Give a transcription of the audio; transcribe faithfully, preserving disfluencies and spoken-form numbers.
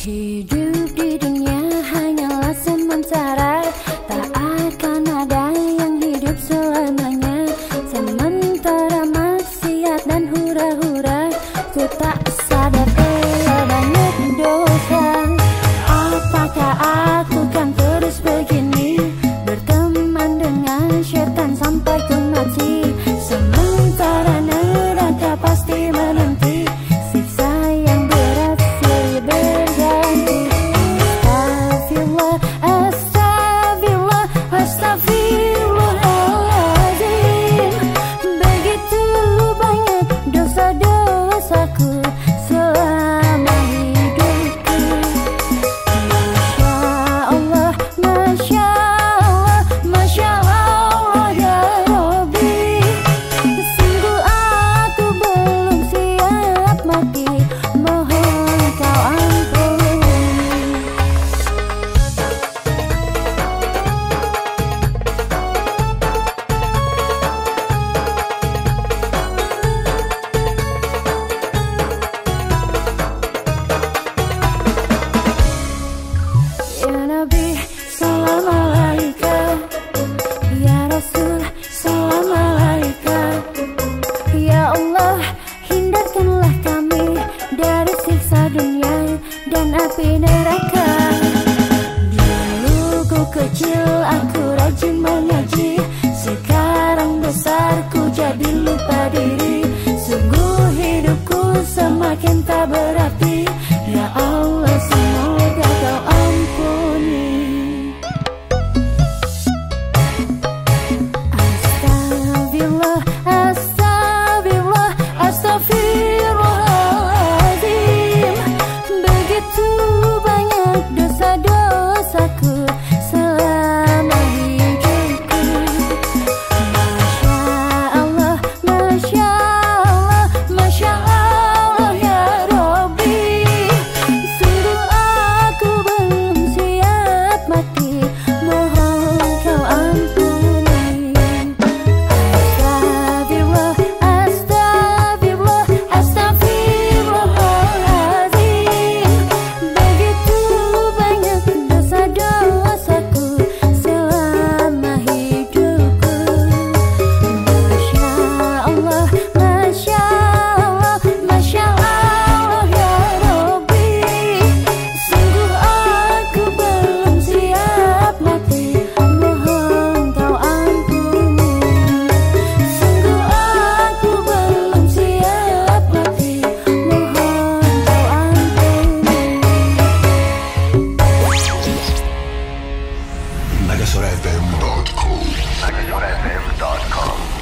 Hidup di dunia hanyalah sementara, tak akan ada yang hidup selamanya. Sementara maksiat dan hura-hura, ku tak sadar telah banyak dosa. Apakah aku kan terus begini, berteman dengan syaitan sampai ku mati? Sementara neraka pasti menanti, siksa yang berat silih berganti. Astagfirullah, astagfirullah, astagfirullahaladzim. Begitu banyak dosa-dosaku selama hidupku. Masya Allah, Masya Allah, Masya Allah ya Rabbi. Sungguh aku belum siap mati, mohon kau ampuni. Ya Nabi, salam alaika. Ya Rasul, salam alaika. Ya Allah, hindarkanlah kami dari siksa dunia dan api neraka. Dulu ku kecil, aku rajin mengaji. Sekarang besar, ku jadi lupa diri. Sungguh hidupku semakin tak berarti. Ya Allah, semoga kau ampuni. Astagfirullah, astagfirullah, astagfirullahaladzim. Begitu banyak dosa-dosaku selama hidupku. Masya Allah, Masya Allah, Masya Allah ya Rabbi. Sungguh aku belum siap mati, mohon kau ampuni. Astagfirullah, astagfirullah, astagfirullahaladzim. Begitu banyak dosa-dosaku selama hidupku. Masya Allah, Masya Allah, Masya Allah ya Rabbi. Sungguh aku belum siap mati, mohon kau ampuni. Sungguh aku belum siap mati, mohon kau ampuni. megasorafm dot com megasorafm dot com